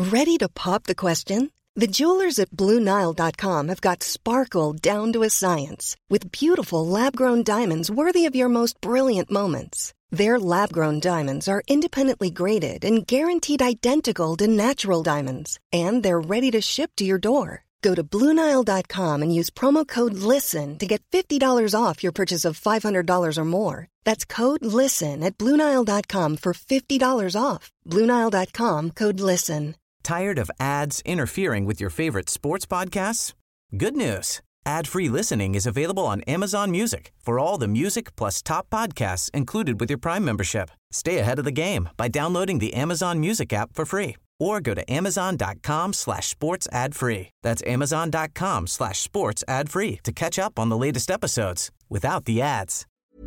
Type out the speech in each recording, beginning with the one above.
Ready to pop the question? The jewelers at BlueNile.com have got sparkle down to a science with beautiful lab-grown diamonds worthy of your most brilliant moments. Their lab-grown diamonds are independently graded and guaranteed identical to natural diamonds, and they're ready to ship to your door. Go to BlueNile.com and use promo code LISTEN to get $50 off your purchase of $500 or more. That's code LISTEN at BlueNile.com for $50 off. BlueNile.com, code LISTEN. Tired of ads interfering with your favorite sports podcasts? Good news. Ad-free listening is available on Amazon Music for all the music plus top podcasts included with your Prime membership. Stay ahead of the game by downloading the Amazon Music app for free or go to amazon.com/sports ad free. That's amazon.com/sports ad free to catch up on the latest episodes without the ads.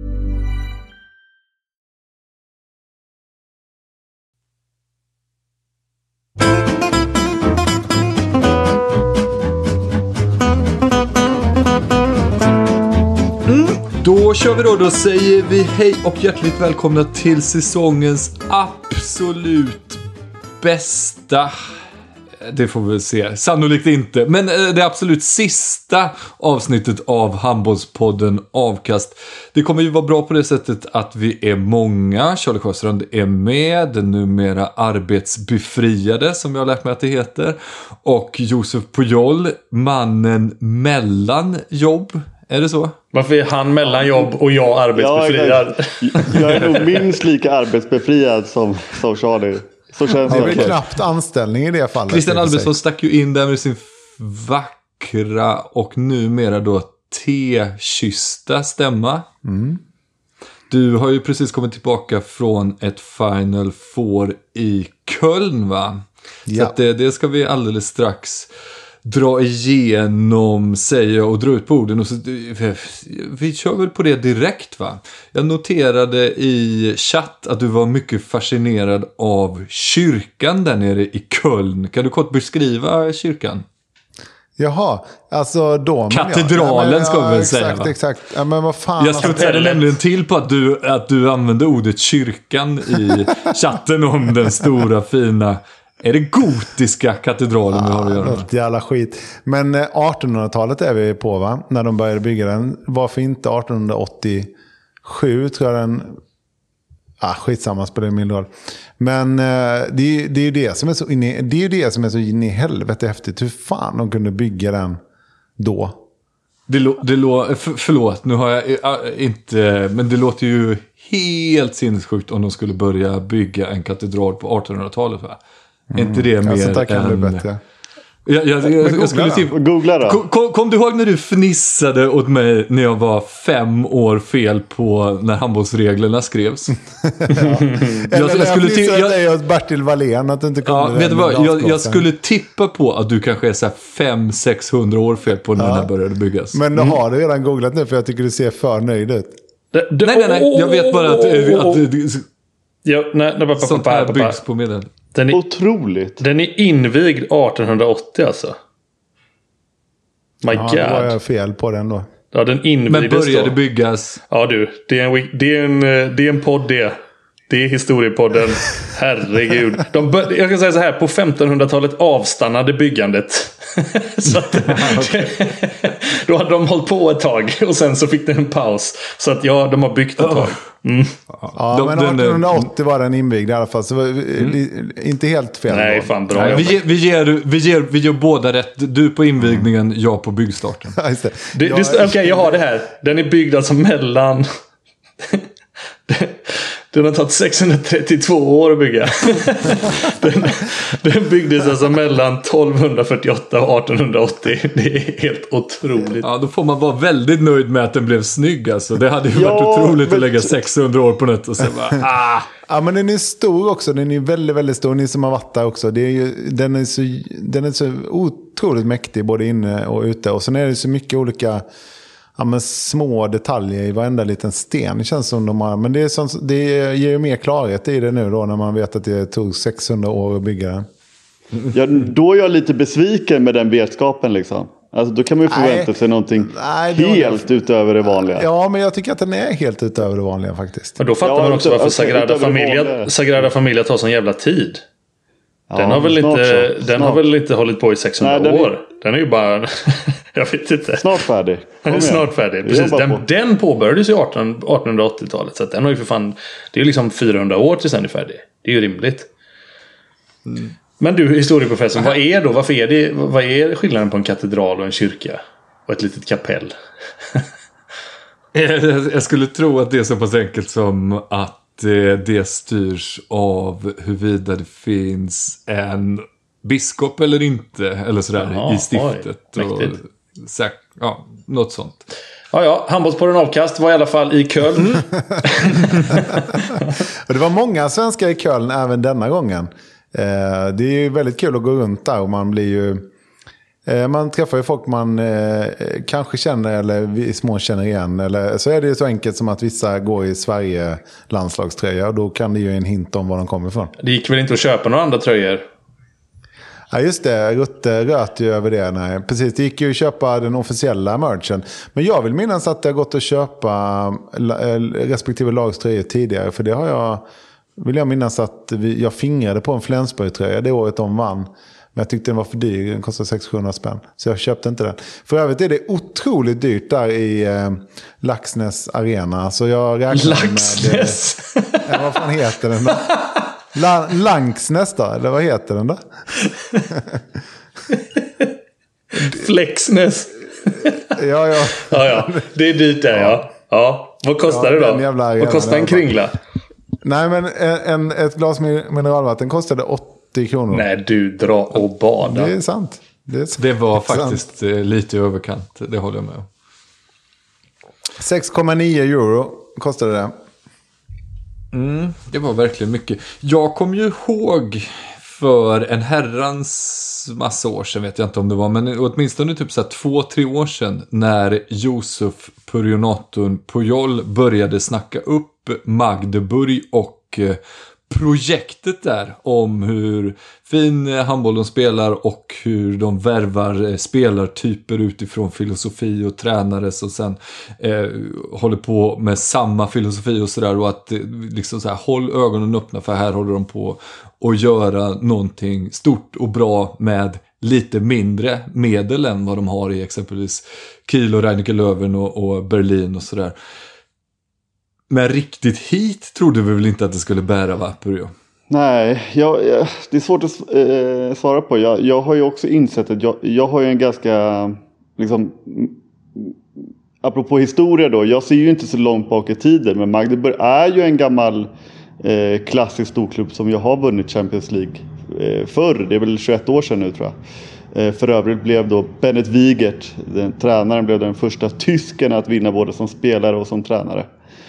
Då kör vi då säger vi hej och hjärtligt välkomna till säsongens absolut bästa, det får vi väl se, sannolikt inte, men det absolut sista avsnittet av Handbollspodden Avkast. Det kommer ju vara bra på det sättet att vi är många. Charlie Sjöstrand är med, den numera arbetsbefriade som jag har lärt mig att det heter, och Josef Pujol, mannen mellan jobb. Är det så? Varför är han mellan jobb och jag arbetsbefriad? Jag är nog minst lika arbetsbefriad som Charlie. Så känns det är väl knappt anställning i det fallet. Christian Albertsson stack ju in där med sin vackra och numera då te-kyssta stämma. Mm. Du har ju precis kommit tillbaka från ett Final Four i Köln, va? Ja. Så att det ska vi alldeles strax dra igenom, säger jag, och dra ut på orden. Och så, vi kör väl på det direkt, va? Jag noterade i chatt att du var mycket fascinerad av kyrkan där nere i Köln. Kan du kort beskriva kyrkan? Jaha, alltså domen. Katedralen ska vi väl säga, va? Exakt. Ja, men vad fan. Jag studsade nämligen till på att du använde ordet kyrkan i chatten om den stora fina... Är det gotiska katedralen vi har att göra? Något jävla skit. Men 1800-talet är vi på, va? När de började bygga den. Varför inte 1887 tror jag den... skitsamma, spelar det min roll. Men det är ju det som är så in i helvete häftigt. Hur fan de kunde bygga den då? Förlåt, nu har jag inte... Men det låter ju helt sinnessjukt om de skulle börja bygga en katedral på 1800-talet, va? Inte det mer alltså, kan än... bli bättre. Jag skulle googla då. Kom du ihåg när du fnissade åt mig när jag var 5 år fel på när handbollsreglerna skrevs? Jag skulle fnissade dig åt Bertil Wallén att du inte kunde. Vet du vad? Jag skulle tippa på att du kanske är så här 500-600 år fel på när den här började byggas. Men då har du redan googlat nu, för jag tycker du ser för nöjd ut. Nej. Jag vet bara att sånt här byggs på medel. Otroligt. Den är invigd 1880 alltså. My God. Då var jag fel på den då. Ja, den invigdes. Men började byggas. Ja du, det är en podd det. Det är historiepodden. Herregud. Jag kan säga så här, på 1500-talet avstannade byggandet. Så att, då hade de hållit på ett tag och sen så fick det en paus. Så att ja, de har byggt ett tag. Mm. Ja, men 1880 var den invigd i alla fall, så inte helt fel. Nej, fan bra. Nej, vi gör båda rätt. Du på invigningen, jag på byggstarten. Okej, jag har det här. Den är byggd alltså mellan... Den har tagit 632 år att bygga. Den byggdes alltså mellan 1248 och 1880. Det är helt otroligt. Ja, då får man vara väldigt nöjd med att den blev snygg. Alltså. Det hade ju varit otroligt att lägga 600 år på något och sen bara... Ja, men den är stor också. Den är väldigt, väldigt stor. Ni som har varit där också. Den är så otroligt mäktig både inne och ute. Och sen är det så mycket olika... Ja, men små detaljer i varenda liten sten. Det känns som de har... Men det ger ju mer klarhet i det nu då, när man vet att det tog 600 år att bygga den. Ja, då är jag lite besviken med den vetskapen liksom. Alltså, då kan man ju förvänta sig någonting helt utöver det vanliga. Ja, men jag tycker att den är helt utöver det vanliga faktiskt. Och då fattar man också varför Sagrada Familia tar sån jävla tid. Den har väl inte hållit på i 600 år. Den är ju bara... jag vet inte. Snart färdig. Snart färdig. Precis. Den påbörjades ju 1880-talet. Så att den har ju för fan... Det är ju liksom 400 år tills den är färdig. Det är ju rimligt. Mm. Men du, historieprofessor, vad är skillnaden på en katedral och en kyrka? Och ett litet kapell? Jag skulle tro att det är så pass enkelt som att det styrs av huruvida det finns en biskop eller inte. Eller sådär i stiftet. Något sånt. Ja, handbollspodden Avkast var i alla fall i Köln. Och det var många svenskar i Köln även denna gången. Det är ju väldigt kul att gå runt där och man blir ju... Man träffar ju folk man kanske känner eller i små känner igen. Eller så är det ju så enkelt som att vissa går i Sverige landslagströja. Och då kan det ju en hint om var de kommer ifrån. Det gick väl inte att köpa några andra tröjor? Ja just det, Rutte röt ju över det. Nej, precis, det gick ju att köpa den officiella merchen. Men jag vill minnas att det har gått att köpa respektive lags tröjor tidigare. För det har vill jag minnas att jag fingrade på en Flensburg-tröja det året de vann. Men jag tyckte den var för dyr, den kostade 600 spänn. Så jag köpte inte den. För övrigt är det otroligt dyrt där i Laxnäs arena. Så jag räknar Laxnäs? Med... vad fan heter den då? Langsnäs då? Eller vad heter den då? Flexnäs. Ja. Det är dyrt där, ja. Vad kostar det då? Vad kostar en kringla? Nej, men ett glas mineralvatten kostade 80 kronor. Nej, du drar och bada. Det är sant. Det var faktiskt lite i överkant. Det håller jag med om. 6,9 euro kostade det. Det var verkligen mycket. Jag kom ju ihåg för en herrans massa år sedan, vet jag inte om det var, men åtminstone typ så 2-3 år sedan när Josef Purjonaton Pujol började snacka upp Magdeburg och projektet där om hur fin handboll de spelar och hur de värvar spelartyper utifrån filosofi och tränare och sen håller på med samma filosofi och sådär, och att liksom så här, håll ögonen öppna för här håller de på att göra någonting stort och bra med lite mindre medel än vad de har i exempelvis Kiel och Rhein Löwen och Berlin och sådär. Men riktigt hit trodde vi väl inte att det skulle bära, va, Purjo? Nej, det är svårt att svara på. Jag har ju också insett att jag har ju en ganska, liksom, apropå historia då, jag ser ju inte så långt bak i tiden, men Magdeburg är ju en gammal klassisk storklubb som jag har vunnit Champions League förr. Det är väl 21 år sedan nu, tror jag. För övrigt blev då Bennett Wiegert, den tränaren, blev den första tysken att vinna både som spelare och som tränare.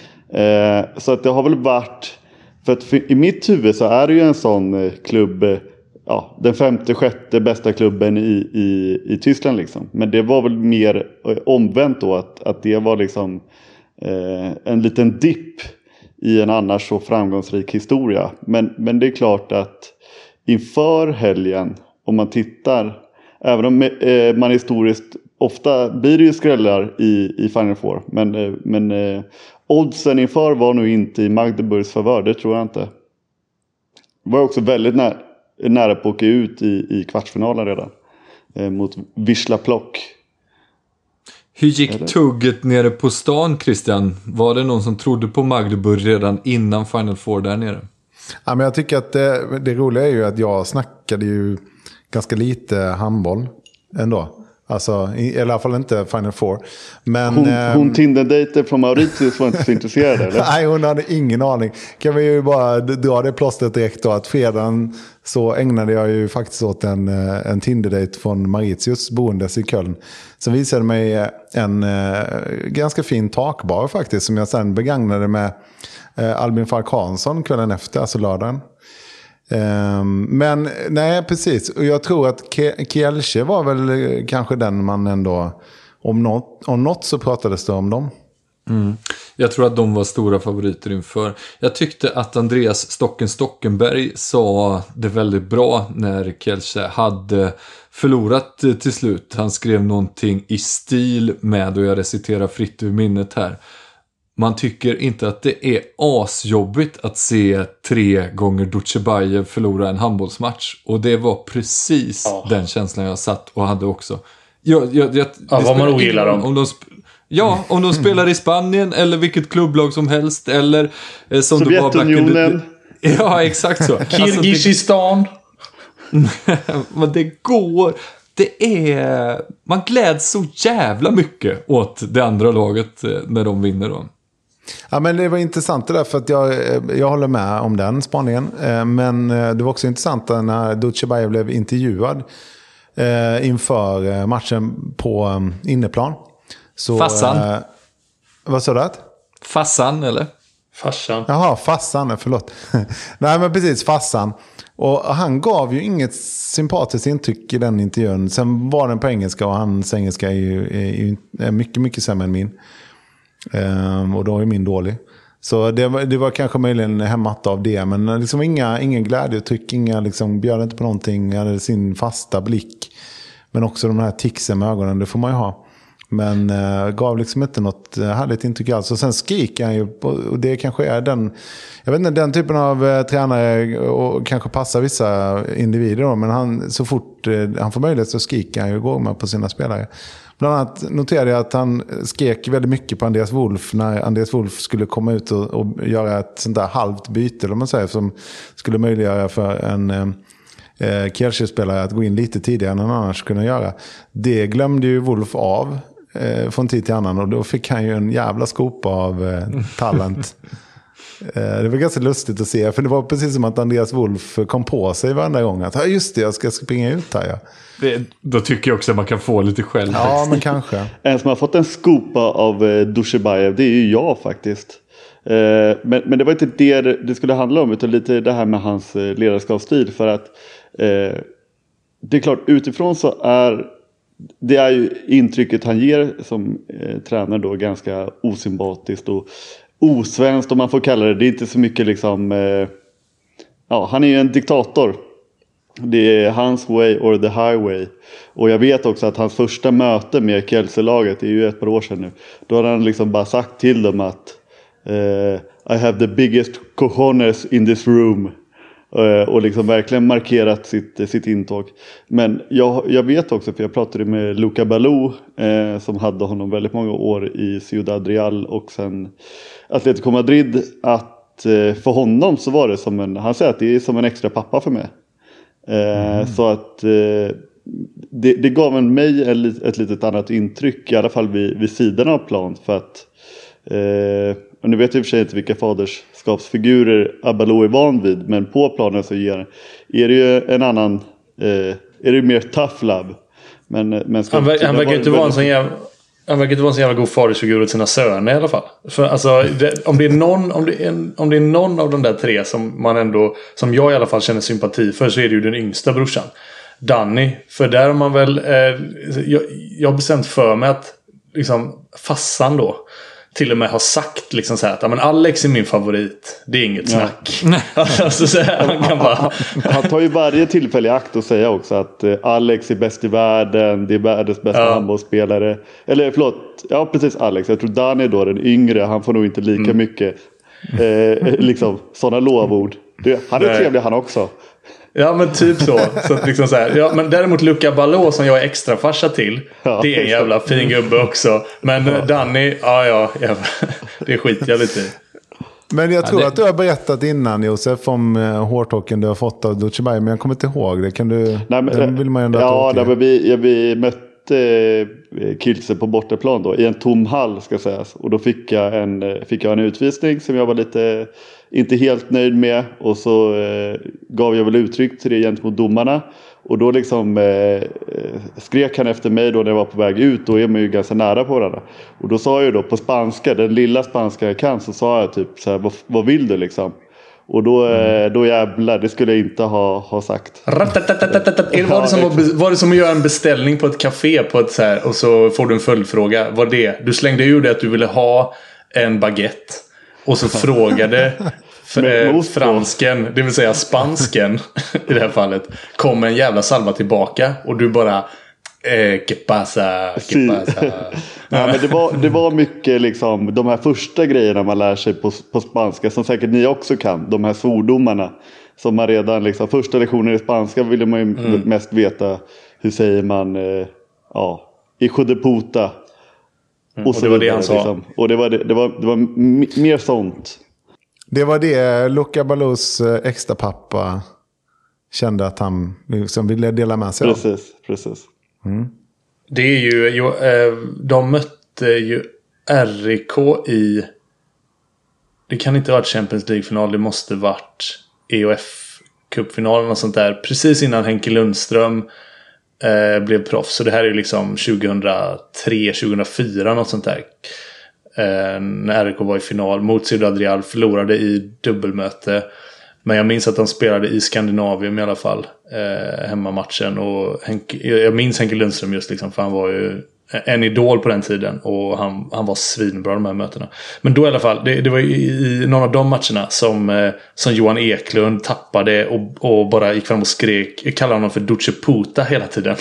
Så att det har väl varit, för att i mitt huvud så är det ju en sån klubb, den 5-6 bästa klubben i Tyskland liksom. Men det var väl mer omvänt då, att det var liksom en liten dipp i en annars så framgångsrik historia. Men det är klart att inför helgen, om man tittar, även om man historiskt ofta blir det ju skrällar i Final Four, men oddsen inför var nog inte i Magdeburgs favör, det tror jag inte. Var också väldigt nära på att åka ut i kvartsfinalen redan mot Wisla Plock. Hur gick tugget nere på stan, Christian? Var det någon som trodde på Magdeburg redan innan Final Four där nere? Ja, men jag tycker att det roliga är ju att jag snackade ju ganska lite handboll ändå. Alltså, i alla fall inte Final Four. Men, hon Tinder-dejter från Mauritius var inte så intresserad, eller? Nej, hon hade ingen aning. Kan vi ju bara dra det plåstret direkt då, att fredagen så ägnade jag ju faktiskt åt en Tinder-dejt från Mauritius boendes i Köln. Som visade mig en ganska fin takbar faktiskt, som jag sen begagnade med Albin Falk Hansson kvällen efter, alltså lördagen. Men nej, precis. Och jag tror att Kielce var väl kanske den man ändå, om något så pratades det om dem. Jag tror att de var stora favoriter inför. Jag tyckte att Andreas Stockenberg sa det väldigt bra när Kielce hade förlorat till slut. Han skrev någonting i stil med, och jag reciterar fritt ur minnet här: man tycker inte att det är asjobbigt att se 3 gånger Dutjebajev förlora en handbollsmatch. Och det var precis den känslan jag satt och hade också. Vad man ogillar dem. Om de spelar i Spanien eller vilket klubblag som helst. Eller som Sovjetunionen. Ja, exakt så. Kirgizistan. Men det går... Man gläds så jävla mycket åt det andra laget när de vinner då. Ja, men det var intressant det där, för att jag håller med om den spaningen. Men det var också intressant när Dutjebajev blev intervjuad inför matchen på inneplan. Så, Fassan. Vad sa du? Fassan, eller? Farsan. Jaha, Fassan, förlåt. Nej, men precis, Fassan. Och han gav ju inget sympatiskt intryck i den intervjun. Sen var den på engelska, och hans engelska är mycket, mycket sämre än min. Och då är min dålig. Så det var kanske möjligen hämmat av det. Men liksom ingen glädjetryck, bjöd inte på någonting. Hade sin fasta blick. Men också de här ticsen med ögonen, det får man ju ha. Men gav liksom inte något härligt intryck alls. Och sen skriker han ju, och det kanske är jag vet inte, den typen av tränare, och kanske passar vissa individer då, men så fort han får möjlighet så skriker han ju och går med på sina spelare. Bland annat noterade jag att han skrek väldigt mycket på Andreas Wolf när Andreas Wolf skulle komma ut och göra ett sånt där halvt byte, om man säger, som skulle möjliggöra för en Kielce-spelare att gå in lite tidigare än han annars kunde göra. Det glömde ju Wolf av från tid till annan, och då fick han ju en jävla skopa av talent. Det var ganska lustigt att se, för det var precis som att Andreas Wolf kom på sig varenda gång att just det, jag ska springa ut här. Ja. Då tycker jag också att man kan få lite själv. Ja, men kanske. En som har fått en skopa av Dutjebajev, det är ju jag faktiskt. Men det var inte det skulle handla om, utan lite det här med hans ledarskapsstil. För att det är klart, utifrån så det är ju intrycket han ger som tränare då ganska osympatiskt och osvenskt, om man får kalla det. Det är inte så mycket liksom... han är ju en diktator. Det är hans way or the highway. Och jag vet också att hans första möte med Kielce-laget är ju ett par år sedan nu. Då har han liksom bara sagt till dem att I have the biggest cojones in this room. Och liksom verkligen markerat sitt intåg. Men jag vet också, för jag pratade med Luca Balou som hade honom väldigt många år i Ciudad Real och sen Atletico Madrid, att för honom så var det som han säger att det är som en extra pappa för mig. Så att det gav mig ett litet annat intryck, i alla fall vid sidan av plan, för att och nu vet jag i och för sig inte vilka faderskapsfigurer Balou är van vid, men på planen så är det ju en annan, är det mer tough love. Men han verkar inte vara en sån jävla... Han verkar inte vara en så jävla god fadersfigur åt sina söner i alla fall. För alltså, om det är någon av de där 3 som jag i alla fall känner sympati för, så är det ju den yngsta brorsan, Danny. För där har man väl jag har bestämt för mig att liksom Fassan då till och med har sagt liksom så här att men Alex är min favorit. Det är inget snack. Alltså, så här, han kan bara... han tar ju varje tillfälle i akt och säga också att Alex är bäst i världen. Det är världens bästa handbollsspelare. Eller förlåt, ja precis, Alex. Jag tror Danny då, den yngre, han får nog inte lika mycket liksom sådana lovord. Han är trevlig han också. Ja, men typ så att liksom så här. Ja, men däremot Luca Balou, som jag är extra farsa till, det är en jävla fin gubbe också. Men Danny, det skiter jag lite i. Men jag tror att du har berättat innan, Josef, om hårtocken du har fått av Dutjebajev, men jag kommer inte ihåg det. Kan du... vill man ändå vi mötte Kielce på bortaplan då, i en tom hall ska sägas. Och då fick jag en utvisning som jag var lite... inte helt nöjd med, och så gav jag väl uttryck till det gentemot domarna, och då liksom skrek han efter mig då när jag var på väg ut, och är man ju ganska nära på varandra, och då sa jag då på spanska, den lilla spanska jag kan, så sa jag typ så här, vad vill du liksom, och då jävlar, det skulle jag inte ha sagt. Var det som att göra en beställning på ett café på ett så här, och så får du en följdfråga? Var det? Du slängde ur det att du ville ha en baguette. Och så frågade fransken, det vill säga spansken i det här fallet, kom en jävla salva tillbaka, och du bara Que pasa? Nej, men det var mycket liksom de här första grejerna man lär sig på spanska som säkert ni också kan. De här svordomarna som man redan liksom första lektionen i spanska ville man ju mest veta hur säger man hijo de puta. Och det var det han sa. Liksom. Och det var mer sånt. Det var det Luca Balous extra pappa kände att han liksom ville dela med sig av. Precis. Det är ju de mötte ju RIK i, det kan inte ha varit Champions League-final, det måste varit EOF-cupfinalen och sånt där precis innan Henke Lundström blev proffs. Så det här är ju liksom 2003-2004 något sånt där. När RIK var i final mot Ciudad Real, förlorade i dubbelmöte. Men jag minns att de spelade i Skandinavium i alla fall, hemmamatchen. Och jag minns Henke Lundström just liksom, för han var ju en idol på den tiden. Och han var svinbra de här mötena. Men då i alla fall, det var i någon av de matcherna som Johan Eklund tappade och bara gick fram och skrek. Jag kallar honom för Duce Puta hela tiden.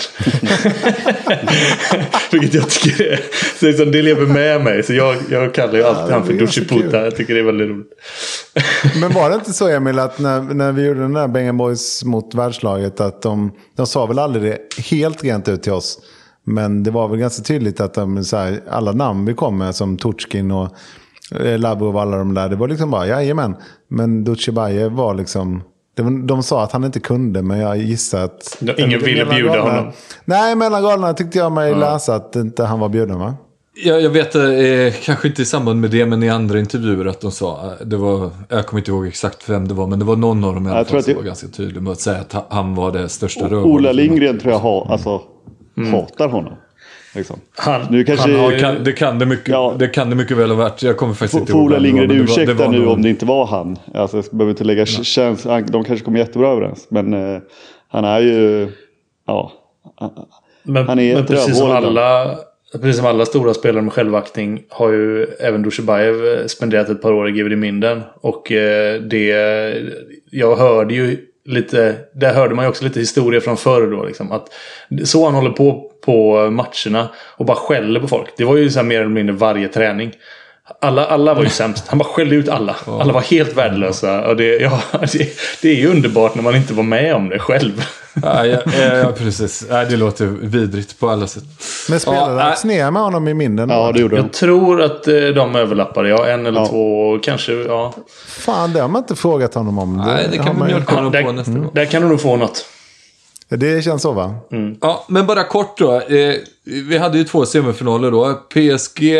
Vilket jag tycker det lever med mig. Så jag kallar ju alltid han för Duce Puta. Jag tycker det är väldigt roligt. Men var det inte så, Emil, att när vi gjorde den där Bengan Boys mot världslaget, att de sa väl aldrig det helt rent ut till oss? Men det var väl ganska tydligt att alla namn vi kom med, som Tuchkin och Labrov och alla de där, det var liksom bara, jajamän. Men Dutjebaje var liksom, de sa att han inte kunde, men jag gissar att ingen ville bjuda honom. Nej, mellan raderna tyckte jag mig läsa att inte han var bjuden, va? Jag vet, kanske inte i samband med det, men i andra intervjuer att de sa, jag kommer inte ihåg exakt vem det var, men det var någon av dem i alla fall som var ganska tydlig med att säga att han var det största rövhålet. Ola Lindgren tror jag hatar honom. Liksom. Det kan det mycket väl ha varit. Jag kommer faktiskt inte ihåg. Ola Lindgren, ursäkta nu om det inte var han. Alltså, jag behöver inte lägga de kanske kommer jättebra överens. Men han är ju han är men precis som alla stora spelare med självaktning har ju även Dusjebajev spenderat ett par år i GVD Minden. Och jag hörde ju lite, där hörde man ju också lite historia från förr då liksom, att så han håller på matcherna och bara skäller på folk. Det var ju så här mer eller mindre varje träning. Alla var ju sämst. Han bara skällde ut alla. Alla var helt värdelösa. Och det är ju underbart när man inte var med om det själv. Ja, precis. Det låter vidrigt på alla sätt. Men spelade Snea med honom i Minden? Ja, det gjorde de. Jag tror att de överlappade. En eller två, kanske. Ja. Fan, det har man inte frågat honom om. Nej, det kan man mjölka honom på nästa gång. Där kan du nog få något. Det känns så, va? Ja, men bara kort då. Vi hade ju 2 semifinaler då. PSG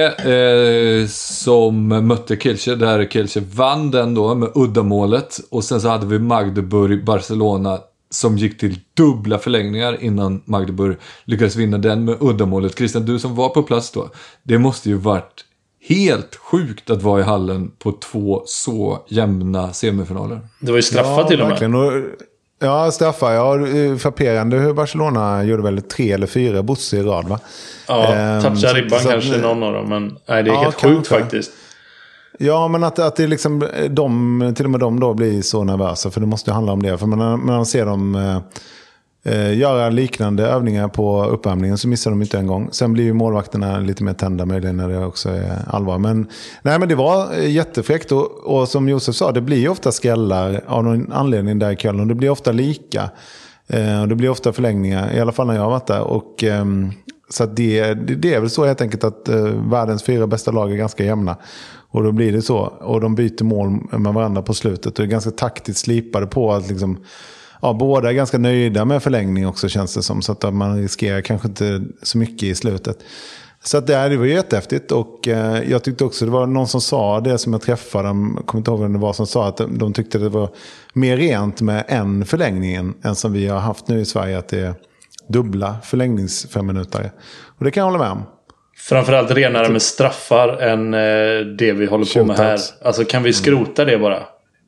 som mötte Kielce, där Kielce vann den då med uddamålet. Och sen så hade vi Magdeburg-Barcelona som gick till dubbla förlängningar innan Magdeburg lyckades vinna den med uddamålet. Christian, du som var på plats då. Det måste ju varit helt sjukt att vara i hallen på 2 så jämna semifinaler. Det var ju straffat till och med. Verkligen. Ja, straffar. Frapperande hur Barcelona gjorde väl 3 eller 4 bussar i rad, va? Ja, touchar ribban kanske någon av dem. Men nej, det är helt sjukt faktiskt. Ja, men att det liksom till och med de då blir så nervösa, för det måste ju handla om det. För när man ser dem göra liknande övningar på uppvärmningen så missar de inte en gång. Sen blir ju målvakterna lite mer tända möjligen när det också är allvar. Men det var jättefräckt och som Josef sa, det blir ju ofta skrällar av någon anledning där i Köln. Och det blir ofta lika. Och det blir ofta förlängningar, i alla fall när jag har varit där. Och så att det är väl så helt enkelt att världens 4 bästa lag är ganska jämna. Och då blir det så. Och de byter mål med varandra på slutet. Och det är ganska taktiskt slipade på att liksom... Ja, båda är ganska nöjda med förlängning också, känns det som. Så att man riskerar kanske inte så mycket i slutet. Så att det var jättehäftigt. Och jag tyckte också, det var någon som sa det som jag träffade. Jag kommer inte ihåg vem det var som sa att de tyckte det var mer rent med en förlängning än som vi har haft nu i Sverige. Att det är dubbla förlängnings 5 minuter. Och det kan jag hålla med om. Framförallt renare med straffar än det vi håller på med här. Alltså kan vi skrota det bara?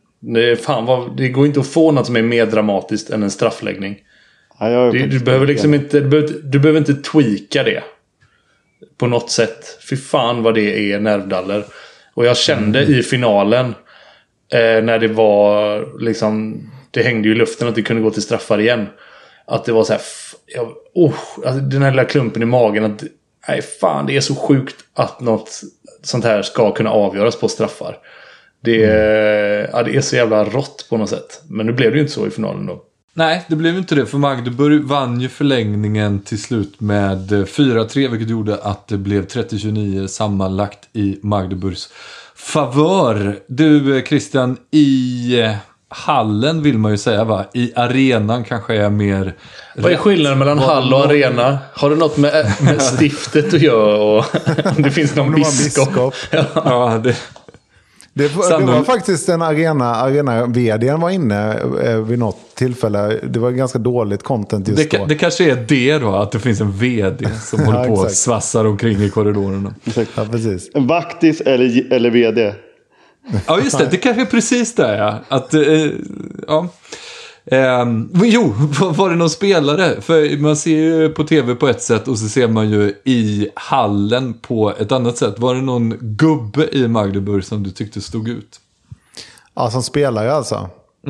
Det går inte att få något som är mer dramatiskt än en straffläggning. Du behöver liksom inte, du behöver inte tweaka det på något sätt. Fy fan vad det är nervdaller. Och jag kände i finalen när det var liksom, det hängde ju i luften att det kunde gå till straffar igen. att det var så här alltså den här lilla klumpen i magen att nej fan, det är så sjukt att något sånt här ska kunna avgöras på straffar. Det är så jävla rått på något sätt. Men nu blev det ju inte så i finalen då. Nej, det blev inte det, för Magdeburg vann ju förlängningen till slut med 4-3, vilket gjorde att det blev 30-29 sammanlagt i Magdeburgs favör. Du Christian, i hallen vill man ju säga, va? I arenan kanske är mer... Vad är skillnaden mellan hall och arena? Har det något med stiftet att göra? Och det finns någon biskop? Ja, det var faktiskt en arena-vdn var inne vid något tillfälle. Det var ganska dåligt content just då. Det kanske är det då, att det finns en vd som håller på och svassar omkring i korridorerna. Ja, precis. En vaktis eller vd. Ja, just det. Det kanske är precis det, ja. Att, ja. Jo, var det någon spelare? För man ser ju på tv på ett sätt och så ser man ju i hallen på ett annat sätt. Var det någon gubbe i Magdeburg som du tyckte stod ut? Ja, som spelare alltså.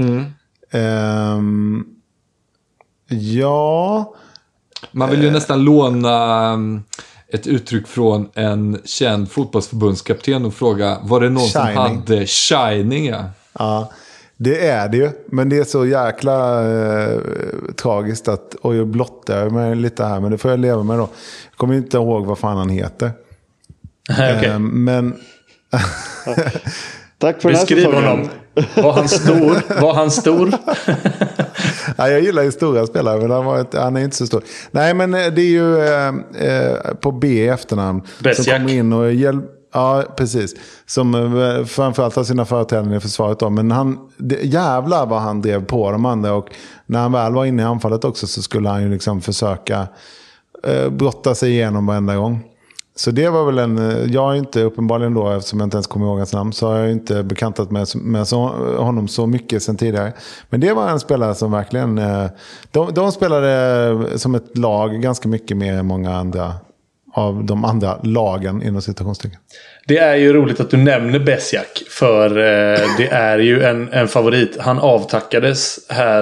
Ja. Man vill ju nästan låna ett uttryck från en känd fotbollsförbundskapten och fråga, var det någon som hade shining? Ja. Det är det ju, men det är så jäkla tragiskt att, och jag blottar mig lite här, men det får jag leva med då. Jag kommer inte ihåg vad fan han heter. Okay. Men... Tack för beskriv honom. Var han stor? Ja, jag gillar ju stora spelare, men han är inte så stor. Nej, men det är ju på B i efternamn. Besiak. Som kommer in och hjälper. Ja, precis. Som framförallt har sina företrädare i försvaret då. Men jävlar vad han drev på de andra. Och när han väl var inne i anfallet också så skulle han ju liksom försöka brotta sig igenom varenda gång. Så det var väl jag är inte uppenbarligen då, eftersom jag inte ens kommer ihåg hans namn, så har jag inte bekantat med honom så mycket sen tidigare. Men det var en spelare som verkligen, de spelade som ett lag ganska mycket mer än många andra av de andra lagen inom citationstecken. Det är ju roligt att du nämner Besiak, för det är ju en favorit. Han avtackades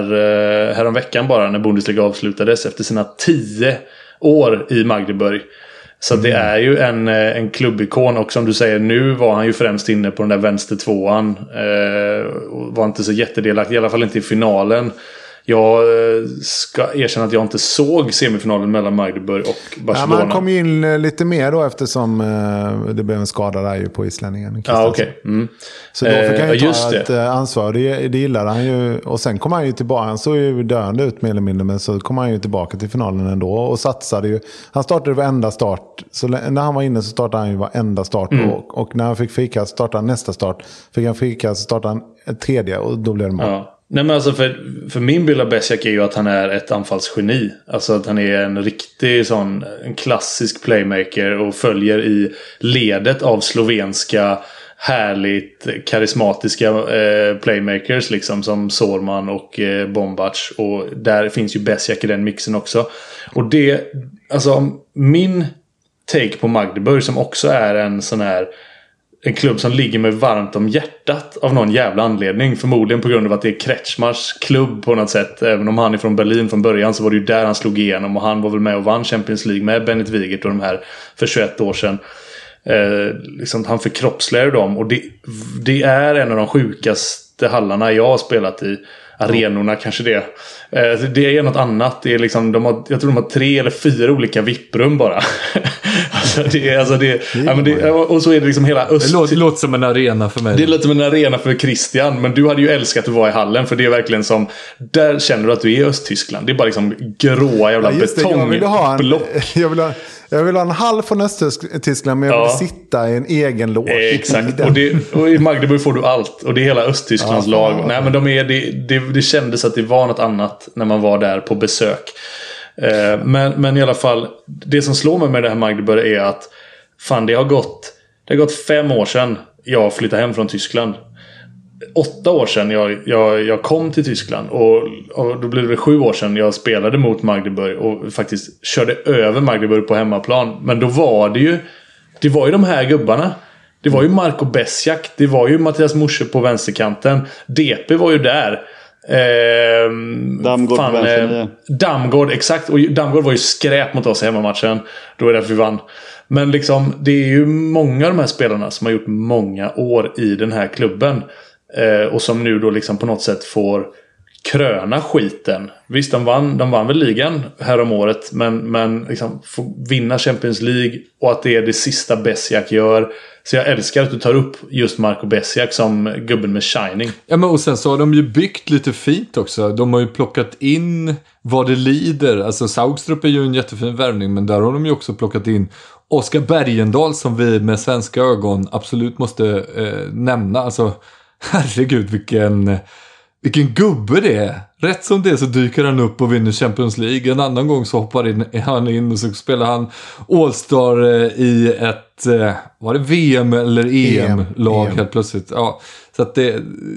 här om veckan bara när Bundesliga avslutades efter sina 10 år i Magdeburg. Så det är ju en klubbikon, och som du säger, nu var han ju främst inne på den där vänster-tvåan. Var inte så jättedelaktig, i alla fall inte i finalen. Jag ska erkänna att jag inte såg semifinalen mellan Magdeburg och Barcelona. Ja, man kom in lite mer då eftersom det blev en skada där ju på islänningen. Ja, okej. Så då fick han ju ta ett ansvar. Det gillade han ju. Och sen kom han ju tillbaka. Han såg ju döende ut mer eller mindre. Men så kom han ju tillbaka till finalen ändå. Och satsade ju. Han startade varenda start. Så när han var inne så startade han ju varenda start. Och när han fick frikast startade han nästa start. Fick han frikast så startade han ett tredje. Och då blev det mål. Ja. Nej, men alltså för min bild av Besiak är ju att han är ett anfallsgeni. Alltså att han är en riktig sån, en klassisk playmaker och följer i ledet av slovenska härligt karismatiska playmakers liksom, som Sorman och Bombac, och där finns ju Besiak i den mixen också. Och det, alltså min take på Magdeburg, som också är en sån här en klubb som ligger mig varmt om hjärtat av någon jävla anledning. Förmodligen på grund av att det är Kretschmars klubb på något sätt. Även om han är från Berlin från början, så var det ju där han slog igenom. Och han var väl med och vann Champions League med Bennett Wiegert och de här för 21 år sedan. Liksom, han förkroppsligar dem. Och det är en av de sjukaste hallarna jag har spelat i. Arenorna kanske det. Det är något annat. Det är liksom, jag tror de har 3 eller 4 olika vipprum bara. Och så är det liksom hela Det låter som en arena för mig. Det låter som en arena för Christian. Men du hade ju älskat att vara i hallen. För det är verkligen som, där känner du att du är i Östtyskland. Det är bara liksom gråa jävla betongblock. Jag vill ha en hall från Östtyskland, men jag vill sitta i en egen lås. Exakt. Och i Magdeburg får du allt. Och det är hela Östtysklands lag. Nej, men det kändes att det var något annat när man var där på besök. Men i alla fall, det som slår mig med det här Magdeburg är att fan, det har gått 5 år sedan jag flyttade hem från Tyskland. 8 år sedan jag kom till Tyskland, och då blev det 7 år sedan jag spelade mot Magdeburg och faktiskt körde över Magdeburg på hemmaplan. Men då var det var ju de här gubbarna. Det var ju Marco Besiak, det var ju Mattias Musche på vänsterkanten. DP var ju där. Damgård, exakt. Och Damgård var ju skräp mot oss i hemmamatchen. Då är det därför vi vann. Men liksom, det är ju många av de här spelarna som har gjort många år i den här klubben. Och som nu då liksom på något sätt får kröna skiten. Visst, de vann väl ligan här om året. Men liksom får vinna Champions League. Och att det är det sista Besiak gör. Så jag älskar att du tar upp just Marco Besiak som gubben med shining. Ja, men och sen så har de ju byggt lite fint också. De har ju plockat in vad det lider. Alltså Saugstrup är ju en jättefin värvning, men där har de ju också plockat in Oskar Bergendahl som vi med svenska ögon absolut måste nämna. Alltså, herregud vilken gubbe det är. Rätt som det så dyker han upp och vinner Champions League. En annan gång så hoppar han in och så spelar han All-Star i ett var det VM eller EM-lag helt plötsligt. Ja, så att det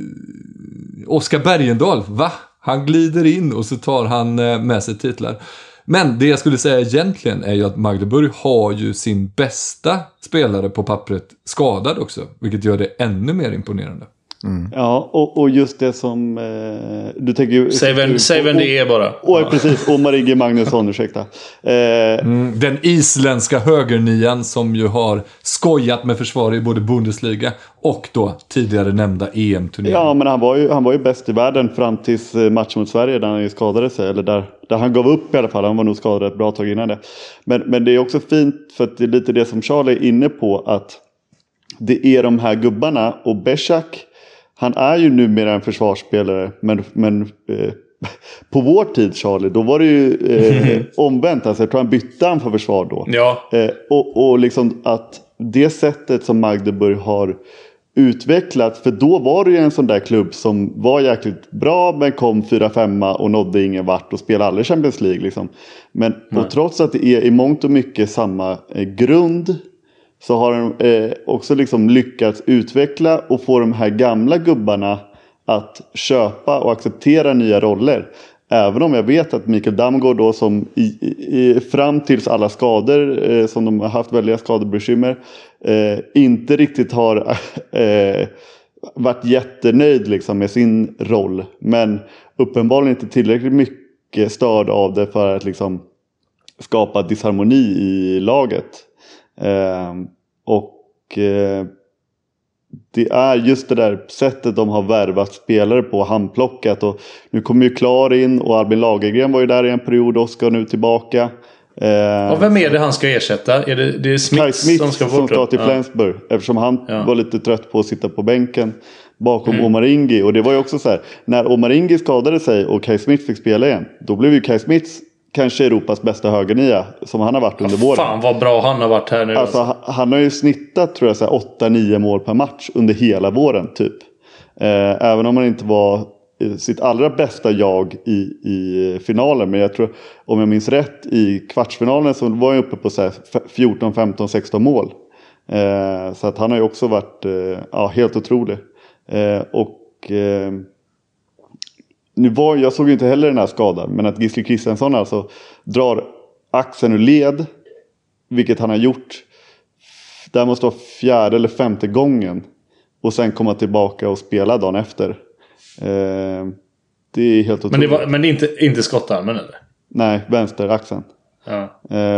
Oskar Bergendahl, va? Han glider in och så tar han med sig titlar. Men det jag skulle säga egentligen är ju att Magdeburg har ju sin bästa spelare på pappret skadad också. Vilket gör det ännu mer imponerande. Mm. Ja, och just det som du tänker ju... Säg vem det är bara. Precis, Omar Inge Magnusson, ursäkta. Den isländska högernian som ju har skojat med försvar i både Bundesliga och då tidigare nämnda EM-turneringen. Ja, men han var ju bäst i världen fram tills matchen mot Sverige där han ju skadade sig. Eller där han gav upp i alla fall. Han var nog skadad ett bra tag innan det. Men det är också fint för att det är lite det som Charlie är inne på, att det är de här gubbarna och Besiak. Han är ju numera en försvarsspelare, men på vår tid, Charlie, då var det ju omvänt. Alltså, jag tror han bytte han för försvar då. Ja. Och liksom att det sättet som Magdeburg har utvecklat, för då var det ju en sån där klubb som var jäkligt bra men kom 4-5 och nådde ingen vart och spelade aldrig Champions League liksom. Men och trots att det är i mångt och mycket samma grund, så har de också liksom lyckats utveckla och få de här gamla gubbarna att köpa och acceptera nya roller. Även om jag vet att Mikael Damgård då, som fram tills alla skador som de har haft, väldiga skadebekymmer, inte riktigt har varit jättenöjd liksom med sin roll. Men uppenbarligen inte tillräckligt mycket störd av det för att liksom skapa disharmoni i laget. Det är just det där sättet de har värvat spelare på, handplockat, och nu kommer ju Klar in och Albin Lagergren var ju där i en period och ska nu tillbaka. Och vem är det han ska ersätta? Är det Smith som ska till Flensburg, eftersom han var lite trött på att sitta på bänken bakom Omar Ingi. Och det var ju också så här, när Omar Ingi skadade sig och Kai Smith fick spela igen, då blev ju Kai Smith kanske Europas bästa högernia som han har varit under våren. Fan vad bra han har varit här nu. Alltså, han har ju snittat, tror jag, 8-9 mål per match under hela våren typ. Även om han inte var sitt allra bästa jag i finalen. Men jag tror, om jag minns rätt, i kvartsfinalen så var jag uppe på 14, 15, 16 mål. Så att han har ju också varit helt otrolig. Jag såg ju inte heller den här skadan, men att Gisli Kristensson alltså drar axeln ur led, vilket han har gjort, det måste vara 4:e eller 5:e gången, och sen komma tillbaka och spela dagen efter. Det är helt otroligt. Men det är inte skottarmen eller? Nej, vänster axeln. Ja.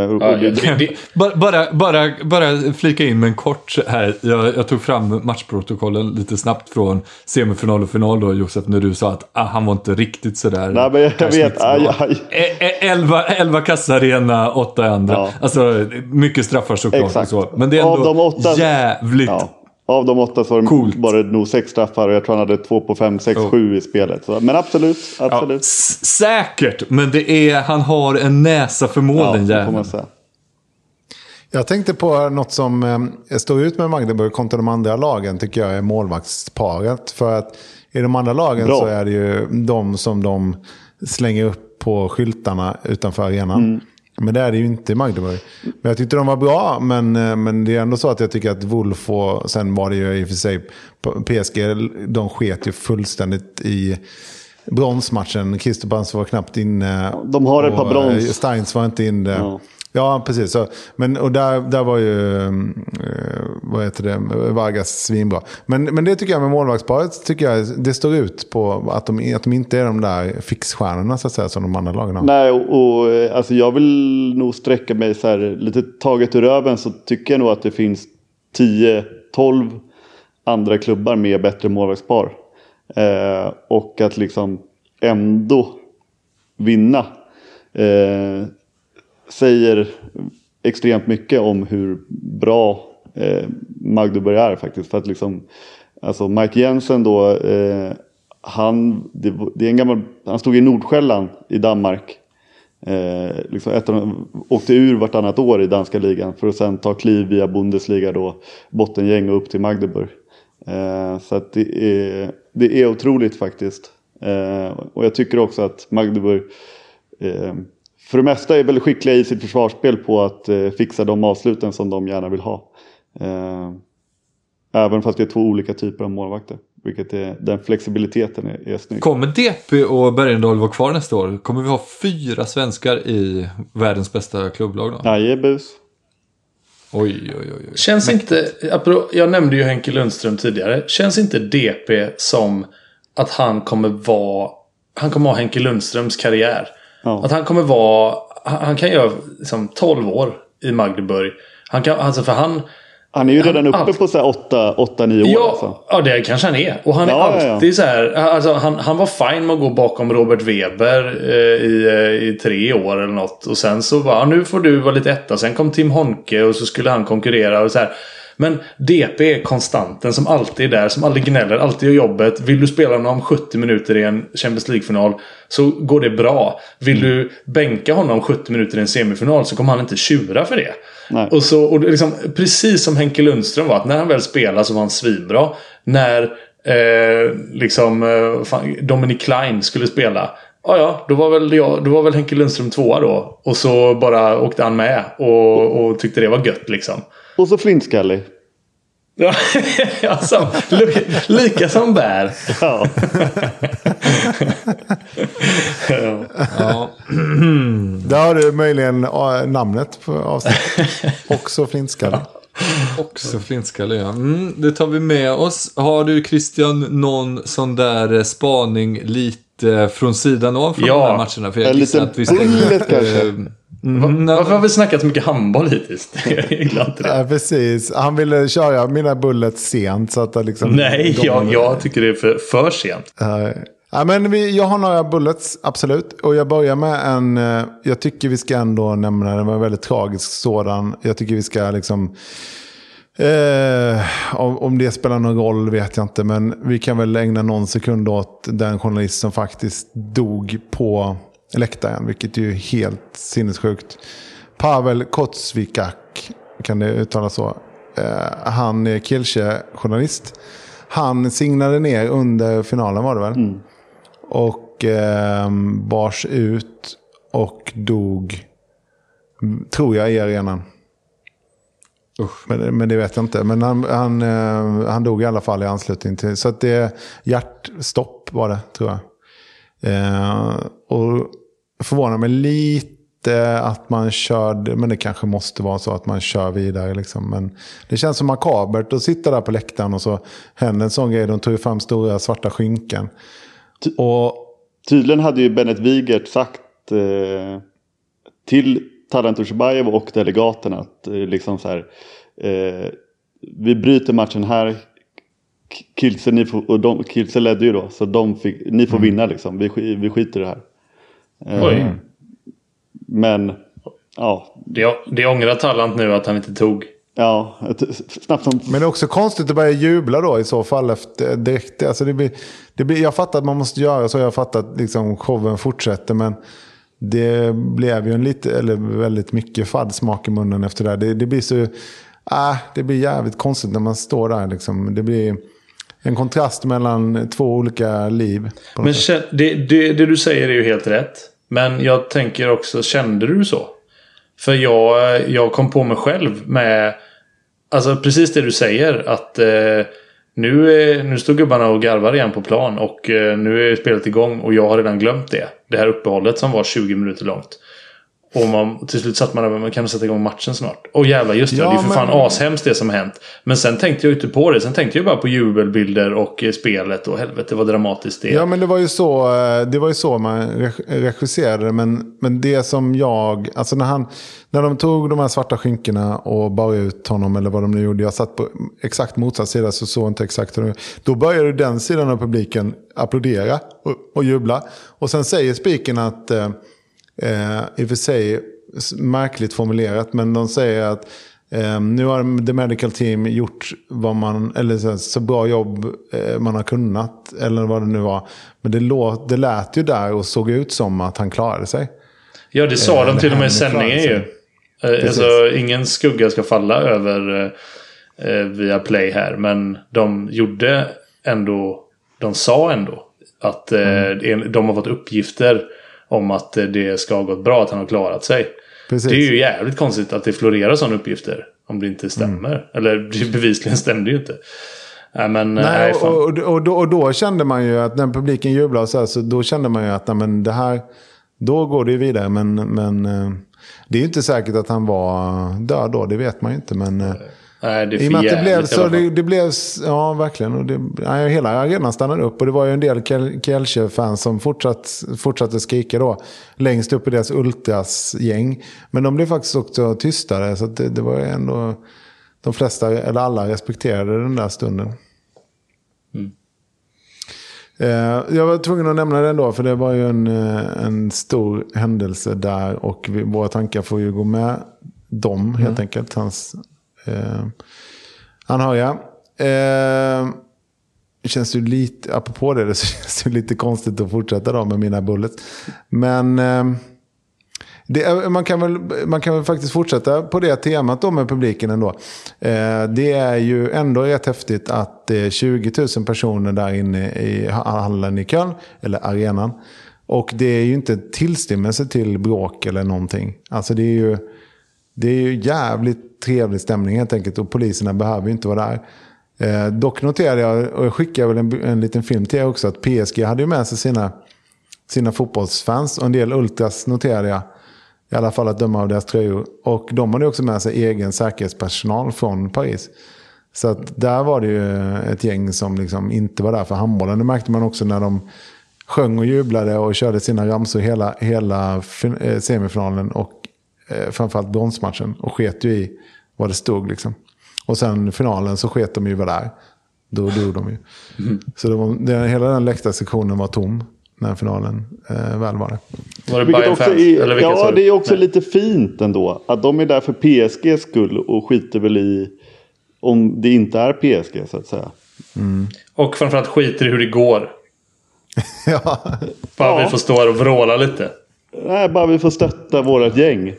Bara flika in med en kort här. Jag tog fram matchprotokollen lite snabbt från semifinal och final då, Josef, när du sa att han var inte riktigt sådär. Nej, men jag vet. 11 kassarena, 8 andra. Ja. Alltså mycket straffar såklart och så. Men det är ändå jävligt. Ja. Av de 8 så var det nog 6 straffar, och jag tror han hade 2 på 5, 6, 7 i spelet. Så, men absolut. Ja, säkert, men han har en näsa för mål, den jäveln. Jag tänkte på något som står ut med Magdeburg kontra de andra lagen, tycker jag är målvaktsparet. För att i de andra lagen så är det ju de som de slänger upp på skyltarna utanför arenan. Men det är det ju inte i Magdeburg. Men jag tyckte de var bra, men det är ändå så att jag tycker att Wolf, och sen var det ju i och för sig PSG, de sket ju fullständigt i bronsmatchen. Kristopans var knappt inne. De har ett par brons. Steins var inte inne. Ja. Ja, precis. Så, och där var ju vad heter det, Vargas svinbra. Men det tycker jag med målvaktsparet, tycker jag det står ut på att de inte är de där fixstjärnorna så att säga, som de andra lagen har. Nej, och alltså jag vill nog sträcka mig så här, lite taget ur röven, så tycker jag nog att det finns 10-12 andra klubbar med bättre målvaktspar. Och att liksom ändå vinna säger extremt mycket om hur bra Magdeburg är faktiskt. För att liksom, alltså Mike Jensen då, han stod i Nordsjälland i Danmark. Liksom åkte ur vartannat år i danska ligan för att sen ta kliv via Bundesliga då, bottengäng och upp till Magdeburg. Så att det är otroligt faktiskt. Och jag tycker också att Magdeburg för det mesta är väldigt skickliga i sitt försvarsspel på att fixa de avsluten som de gärna vill ha. Även fast det är två olika typer av målvakter. Vilket den flexibiliteten är snygg. Kommer DP och Bergendahl vara kvar nästa år? Kommer vi ha 4 svenskar i världens bästa klubblag då? Jajebus. Oj. Känns inte, jag nämnde ju Henke Lundström tidigare. Känns inte DP som att han kommer ha Henke Lundströms karriär? Ja. Att han kan göra liksom 12 år i Magdeburg. Han är ju redan uppe på så 8-9 år. Ja, alltså. Ja, det kanske han är. Och han är alltid så här. Alltså, han var fine med att gå bakom Robert Weber i 3 år eller något. Och sen så bara, nu får du vara lite etta. Sen kom Tim Honke och så skulle han konkurrera och så här. Men DP är konstanten som alltid är där, som aldrig gnäller, alltid gör jobbet. Vill du spela honom 70 minuter i en Champions League-final så går det bra. Vill du bänka honom 70 minuter i en semifinal så kommer han inte tjura för det. Nej. Och liksom, precis som Henke Lundström var, att när han väl spelade så var han svinbra. När Dominic Klein skulle spela, då var väl Henke Lundström 2 då. Och så bara åkte han med och tyckte det var gött liksom. Och så flintskallig. Ja, alltså, lika som bär. Ja. Ja. Där har du möjligen namnet på avsnittet. Också flintskallig. Också flintskallig, ja. Det tar vi med oss. Har du, Christian, någon sån där spaning lite från sidan av från de här matcherna? För jag lite att vi bullet kanske. Varför har vi snackat så mycket handboll hittills? Jag gillar inte det. Ja, precis. Han ville köra mina bullets sent. Så att det liksom, nej, jag tycker det är för sent. Ja, men jag har några bullets, absolut. Och jag börjar med jag tycker vi ska ändå nämna, det var en väldigt tragisk sådan. Jag tycker vi ska liksom, om det spelar någon roll vet jag inte. Men vi kan väl ägna någon sekund åt den journalist som faktiskt dog på läktaren, vilket är ju helt sinnessjukt. Pavel Kotsvikak, kan det uttala så. Han är Kielce-journalist. Han signade ner under finalen, var det väl? Och bars ut och dog, tror jag, i arenan. Men det vet jag inte. Men han dog i alla fall i anslutning till. Så att det hjärtstopp var det, tror jag. Och förvånar mig lite att man körde, men det kanske måste vara så att man kör vidare liksom. Men det känns som makabert att sitta där på läktaren och så händer en sån grej. De tog ju fram stora svarta skynken. Tydligen hade ju Bennett Wigert sagt till Taran Tushibayev och delegaterna att liksom så här, vi bryter matchen här. Kielce ledde ju då, så ni får vinna liksom. Vi skiter i det här. Oj. Men ja, det ångrar Tallant nu att han inte tog. Ja, snabbt som... Men det är också konstigt att börja jubla då i så fall efter direkt. Alltså det blir, jag fattar att man måste göra så, jag fattar att liksom showen fortsätter, men det blev ju väldigt mycket fadd-smak i munnen efter det här. Det blir så det blir jävligt konstigt när man står där liksom. Det blir en kontrast mellan två olika liv. Men det du säger är ju helt rätt. Men jag tänker också, kände du så? För jag kom på mig själv med, alltså precis det du säger, att nu står gubbarna och garvar igen på plan och nu är spelet igång och jag har redan glömt det här uppehållet som var 20 minuter långt. Och till slut satt man över, men kan du sätta igång matchen snart? Och jävla just det, det är ju för fan ashemskt det som hänt. Men sen tänkte jag inte på det. Sen tänkte jag bara på jubelbilder och spelet. Och helvete, vad dramatiskt det är. Ja, men det var ju så man regisserade. Men det som jag... Alltså när de tog de här svarta skinkorna och bar ut honom, eller vad de nu gjorde. Jag satt på exakt motsatt sida, så såg inte exakt hur det. Då började den sidan av publiken applådera och jubla. Och sen säger spiken att... i och för sig märkligt formulerat, men de säger att nu har the medical team gjort vad man, eller så bra jobb man har kunnat, eller vad det nu var. Men det lät ju där och såg ut som att han klarade sig. Ja, det sa de till och med i sändningen ju. Alltså, ingen skugga ska falla över via play här, men de sa ändå att de har fått uppgifter om att det ska ha gått bra, att han har klarat sig. Precis. Det är ju jävligt konstigt att det florerar sådana uppgifter om det inte stämmer. Eller det bevisligen stämde ju inte. Nej, och då kände man ju att när publiken jublade så då kände man ju att men det här, då går det ju vidare. Men det är ju inte säkert att han var död då, det vet man ju inte. Men nej, det är i och med att det blev så, det blev, ja verkligen, och hela arenan stannade upp, och det var ju en del Kielce-fans som fortsatte skrika då längst upp i deras ultras-gäng, men de blev faktiskt också tystare, så att det var ju ändå de flesta, eller alla, respekterade den där stunden. Jag var tvungen att nämna den då, för det var ju en stor händelse där, och våra tankar får ju gå med dem helt enkelt, hans anhöriga. Det känns ju lite, apropå det känns ju lite konstigt att fortsätta då med mina bullets. Men man kan väl faktiskt fortsätta på det temat då med publiken ändå. Det är ju ändå rätt häftigt att det är 20 000 personer där inne i hallen i Köln, eller arenan. Och det är ju inte tillstymmelse till bråk eller någonting. Alltså det är ju jävligt trevlig stämning helt enkelt, och poliserna behöver ju inte vara där. Dock noterade jag, och jag skickade väl en liten film till er också, att PSG hade ju med sig sina fotbollsfans, och en del ultras noterade jag, i alla fall att döma av deras tröjor. Och de hade också med sig egen säkerhetspersonal från Paris. Så att där var det ju ett gäng som liksom inte var där för handbollen. Det märkte man också när de sjöng och jublade och körde sina ramsor hela semifinalen och framförallt bronsmatchen, och sket ju i vad det stod liksom. Och sen finalen så sket de ju var där. Då dog de ju. Så hela den läktarsektionen var tom när finalen väl var det. Var det Bayern fans? Ja, det är också lite fint ändå. Att de är där för PSGs skull och skiter väl i om det inte är PSG så att säga. Och framförallt skiter i hur det går. Ja. Bara vi får stå här och vråla lite. Nej, bara vi får stötta vårat gäng.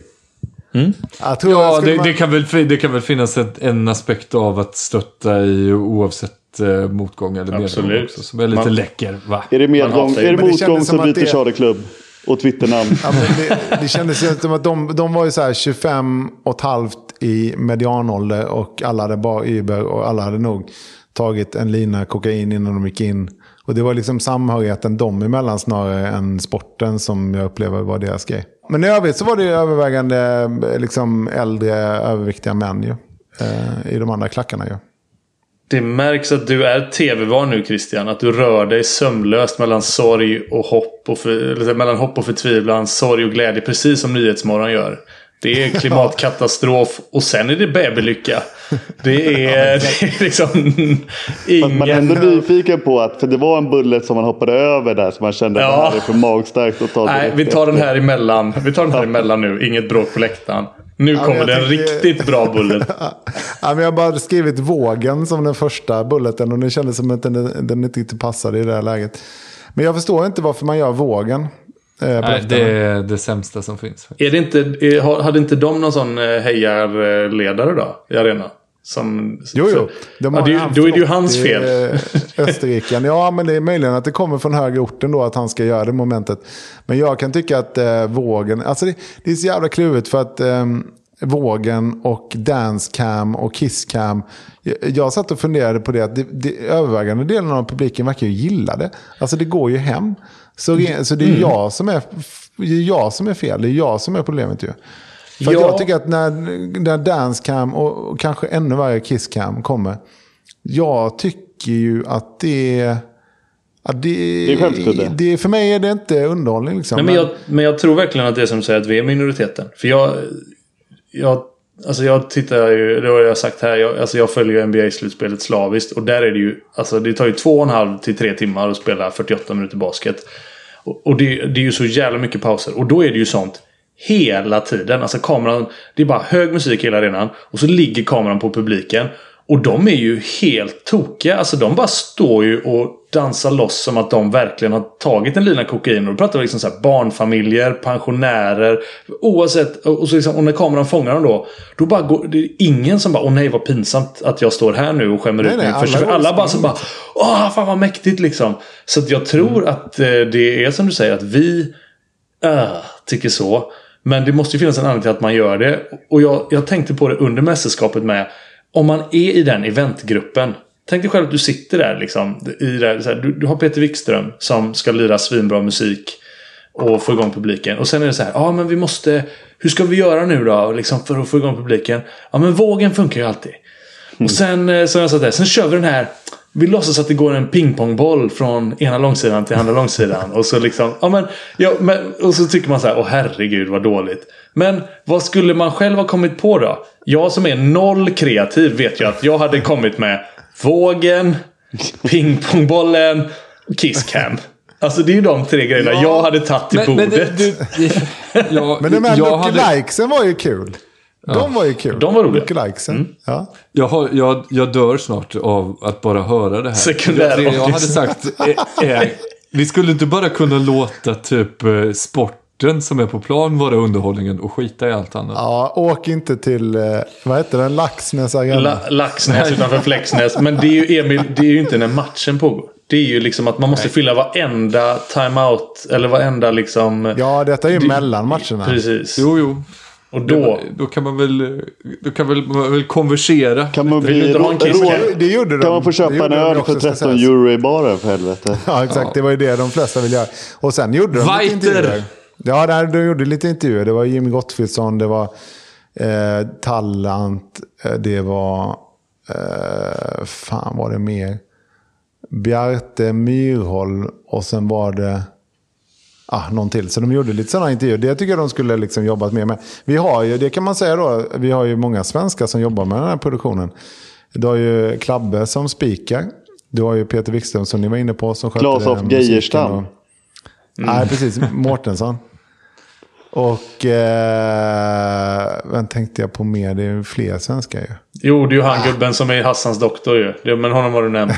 Det kan väl finnas en aspekt av att stötta i oavsett motgång eller medgång också, som är lite läcker, va? Är det medgång, är det motgång så byter Charlie-klubb och Twitternamn. Ja, det kändes ju som att de var ju så här 25,5 i medianålder, och alla hade bara Uber, och alla hade nog tagit en lina kokain innan de gick in. Och det var liksom samhörigheten dem emellan snarare än sporten som jag upplever var deras grej. Men i övrigt så var det övervägande liksom äldre, överviktiga män ju, i de andra klackarna ju. Det märks att du är tv-van nu, Christian. Att du rör dig sömlöst mellan sorg och hopp, mellan hopp och förtvivlan, sorg och glädje, precis som Nyhetsmorgon gör. Det är klimatkatastrof och sen är det bäberlycka. Det är liksom ingen... Man är ändå nyfiken på att, för det var en bullet som man hoppade över där, så man kände att det här är för magstarkt att ta. Nej, vi tar den här emellan. Vi tar den här emellan nu. Inget bråk på läktaren. Nu kommer det en riktigt bra bullet. Ja, men jag har bara skrivit vågen som den första bulleten, och det kändes som att den inte riktigt passade i det här läget. Men jag förstår inte varför man gör vågen. Nej, det är det sämsta som finns. Är det inte, hade inte de någon sån hejarledare då i arenan? Jo. Då är det ju hans fel. Österriken. Ja, men det är möjligen att det kommer från högre orten då, att han ska göra det momentet. Men jag kan tycka att vågen... Alltså det är så jävla kluvet, för att vågen och dancecam och kisscam... Jag satt och funderade på det, att det övervägande delen av publiken verkar ju gilla det. Alltså det går ju hem. Så det är jag som är jag som är fel. Det är jag som är problemet ju. För att jag tycker att när Dance Cam och kanske ännu värre Kiss Cam kommer. Jag tycker ju att det är skämskudde. För mig är det inte underhållning liksom. Nej, men jag tror verkligen att det är som du säger att vi är minoriteten. För jag tittar ju, det har jag sagt här, jag följer NBA-slutspelet slaviskt. Och där är det ju, alltså det tar ju 2,5 till 3 timmar att spela 48 minuter basket. Och det är ju så jävla mycket pauser. Och då är det ju sånt hela tiden. Alltså kameran, det är bara hög musik hela arenan. Och så ligger kameran på publiken. Och de är ju helt tokiga. Alltså de bara står ju och dansar loss som att de verkligen har tagit en lina kokain. Och då pratar vi liksom så här barnfamiljer, pensionärer. Oavsett. Och när kameran fångar dem då bara går det är ingen som bara, åh nej vad pinsamt att jag står här nu och skämmer ut mig. För alla bara så bara, åh fan vad mäktigt liksom. Så att jag tror att det är som du säger att vi tycker så. Men det måste ju finnas en anledning till att man gör det. Och jag tänkte på det under mästerskapet med. Om man är i den eventgruppen. Tänk dig själv att du sitter där liksom. Du har Peter Wikström som ska lira svinbra musik. Och få igång publiken. Och sen är det så här. Men vi måste. Hur ska vi göra nu då? Liksom, för att få igång publiken. Ja men vågen funkar ju alltid. Och sen så jag sa det. Sen kör vi den här. Vi låtsas att det går en pingpongboll från ena långsidan till andra långsidan. Och så liksom, och så tycker man så här, åh herregud vad dåligt. Men vad skulle man själv ha kommit på då? Jag som är noll kreativ vet ju att jag hade kommit med vågen, pingpongbollen och kisscam. Alltså det är ju de 3 grejerna jag hade tagit till bordet. Men de här likesen var ju kul. De var ju kul. De var roliga. Ja. Jag dör snart av att bara höra det här. Sekundär. Jag hade sagt vi skulle inte bara kunna låta typ sporten som är på plan vara underhållningen och skita i allt annat. Ja, åk inte till vad heter den? Laxnäs Arena. Laxnäs utanför Flexnäs. Men det är ju Emil, det är ju inte när matchen pågår. Det är ju liksom att man måste fylla varenda timeout eller varenda liksom. Ja, detta är ju mellan matcherna. Precis. Jo. Och då kan man väl konversera. Kan man det gjorde de. Kan man få köpa en öl för 13 euro i baren för helvete? Ja, exakt. Det var ju det de flesta vill göra. Och sen gjorde de lite intervjuer. Ja, de gjorde lite intervjuer. Det var Jimmy Gottfridsson, det var Tallant, det var fan var det mer? Bjarte Myrholm och sen var det någon till. Så de gjorde lite sådana intervjuer. Det tycker jag de skulle liksom jobbat med. Vi har ju, det kan man säga då, vi har ju många svenskar som jobbar med den här produktionen. Du har ju Klabbe som speaker. Du har ju Peter Wikström som ni var inne på som sköter Claes af Geijerstam. Nej, precis. Mårtensson. Och vem tänkte jag på mer? Det är ju fler svenskar ju. Jo, det är ju han gubben som är Hassans doktor ju. Men honom har du nämnt.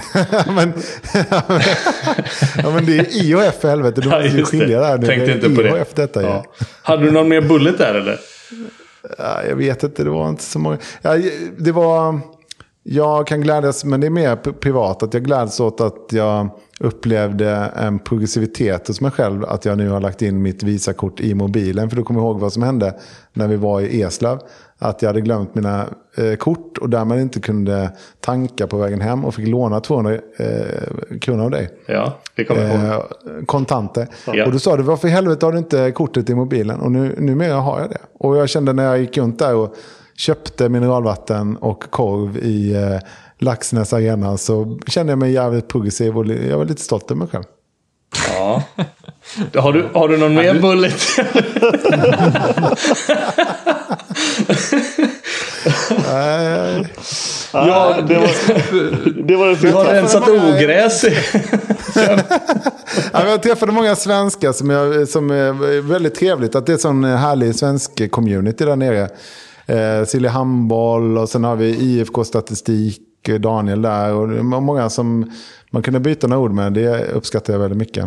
men det är IHF för helvete. Du måste ju skilja där nu. Tänkte inte på IHF det. Detta, ja. Hade du någon mer bullet där eller? Jag vet inte, det var inte så många. Det var... Jag kan glädjas, men det är mer privat. Att jag gläds åt att jag upplevde en progressivitet hos mig själv. Att jag nu har lagt in mitt Visakort i mobilen. För du kommer ihåg vad som hände när vi var i Eslöv. Att jag hade glömt mina kort och därmed inte kunde tanka på vägen hem. Och fick låna 200 kronor av dig. Ja, det kommer jag ihåg. Kontanter. Ja. Och då sa du, varför i helvete har du inte kortet i mobilen? Och numera har jag det. Och jag kände när jag gick runt där och köpte mineralvatten och korv i Laxnäs Arena så kände jag mig jävligt progressiv och jag var lite stolt över mig själv. Ja. Har du någon mer bullet? Det var det du har rensat ogräs. Jag träffade många svenskar som är väldigt trevligt. Att det är sån härlig svensk community där nere. Silja handboll och sen har vi IFK-statistik, Daniel där och många som man kunde byta några ord med. Det uppskattar jag väldigt mycket.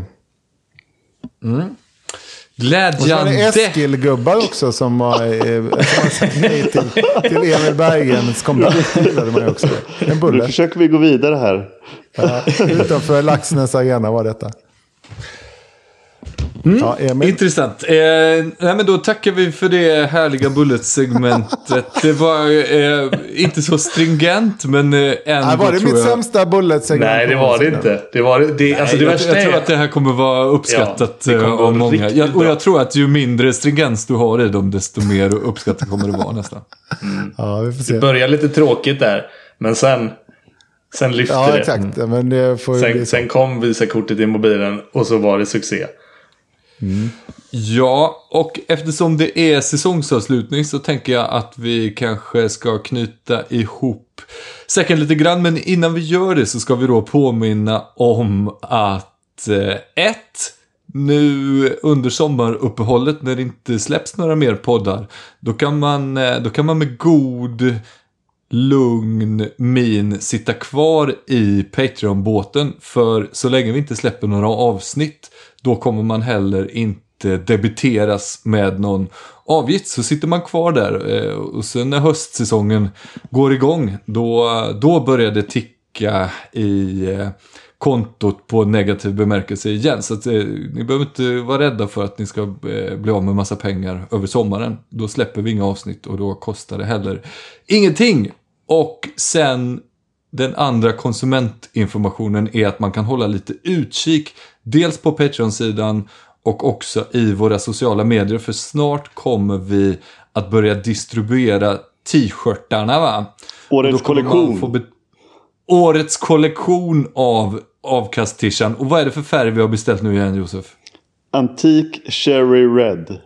Glädjande. Och så var det Eskil-gubbar också som var sagt nej till Emil Bergens kompetens. En bulle. Nu försöker vi gå vidare här. Utanför Laxnäs Arena var detta. Ja, Emil. Intressant. Nej, men då tackar vi för det härliga bullet-segmentet. Det var inte så stringent, men ändå var det mitt sämsta bullet-segment? Nej, det var det inte. Jag tror att det här kommer vara uppskattat av många. Jag tror att ju mindre stringens du har i dem, desto mer uppskattat kommer det vara nästan. Ja, vi får se. Det börjar lite tråkigt där, men sen lyfte det. Ja, exakt. Men det får sen kom Visa-kortet i mobilen och så var det succé. Ja, och eftersom det är säsongsavslutning så tänker jag att vi kanske ska knyta ihop säkert lite grann. Men innan vi gör det så ska vi då påminna om att nu under sommaruppehållet när det inte släpps några mer poddar, då kan man med god lugn min sitta kvar i Patreon-båten, för så länge vi inte släpper några avsnitt då kommer man heller inte debiteras med någon avgift. Så sitter man kvar där och sen när höstsäsongen går igång då börjar det ticka i kontot på negativ bemärkelse igen. Så att, ni behöver inte vara rädda för att ni ska bli av med massa pengar över sommaren. Då släpper vi inga avsnitt och då kostar det heller ingenting. Och sen den andra konsumentinformationen är att man kan hålla lite utkik dels på Patreon-sidan och också i våra sociala medier, för snart kommer vi att börja distribuera t-shirtarna, va? Årets kollektion. Årets kollektion av avkast-tishan. Och vad är det för färg vi har beställt nu igen, Josef? Antique Cherry Red.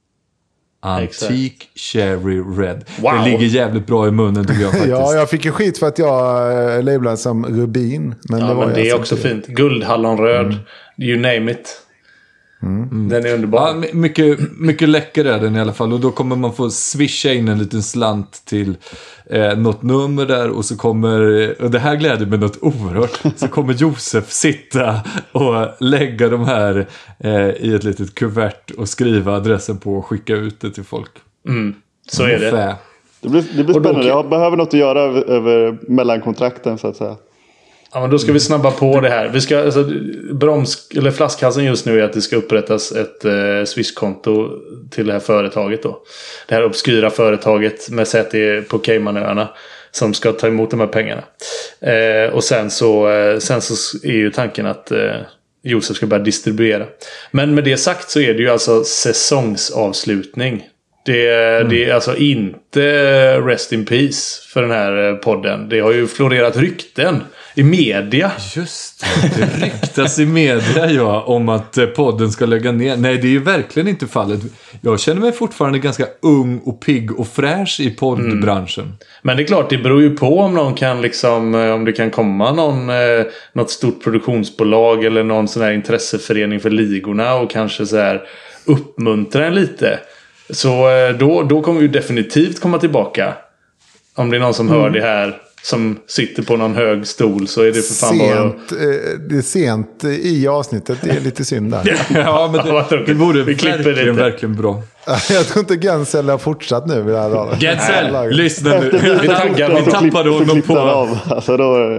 Antique Cherry Red. Wow. Det ligger jävligt bra i munnen, tycker jag faktiskt. Ja, jag fick ju skit för att jag labelade som rubin. Men det är också fint. Guldhallonröd. You name it. Den är underbar. Ja, mycket läcker är den i alla fall. Och då kommer man få swisha in en liten slant till något nummer där. Och så och det här gläder mig något oerhört. Så kommer Josef sitta och lägga de här i ett litet kuvert och skriva adressen på och skicka ut det till folk. Så är det. Det blir spännande. Jag behöver något att göra över mellankontrakten, så att säga. Ja, men då ska vi snabba på det här. Vi ska, flaskhalsen just nu är att det ska upprättas ett Swish-konto till det här företaget då. Det här obskyra företaget med säte på Caymanöarna som ska ta emot de här pengarna. Och sen så är ju tanken att Josef ska börja distribuera. Men med det sagt så är det ju alltså säsongsavslutning. Det är alltså inte rest in peace för den här podden. Det har ju florerat rykten i media. Just det ryktas i media om att podden ska lägga ner. Nej, det är ju verkligen inte fallet. Jag känner mig fortfarande ganska ung och pigg och fräsch i poddbranschen. Men det är klart, det beror ju på om någon kan om det kan komma något stort produktionsbolag eller någon sån här intresseförening för ligorna och kanske så här uppmuntra en lite. Så då kommer vi definitivt komma tillbaka. Om det är någon som hör det här som sitter på någon hög stol, så är det för fan det är sent i avsnittet. Det är lite synd där. Ja, men det vore verkligen bra. Jag tror inte Gensel har fortsatt nu vid det här laget. Gensel, lyssna nu. Vi tappade honom på. Alltså då...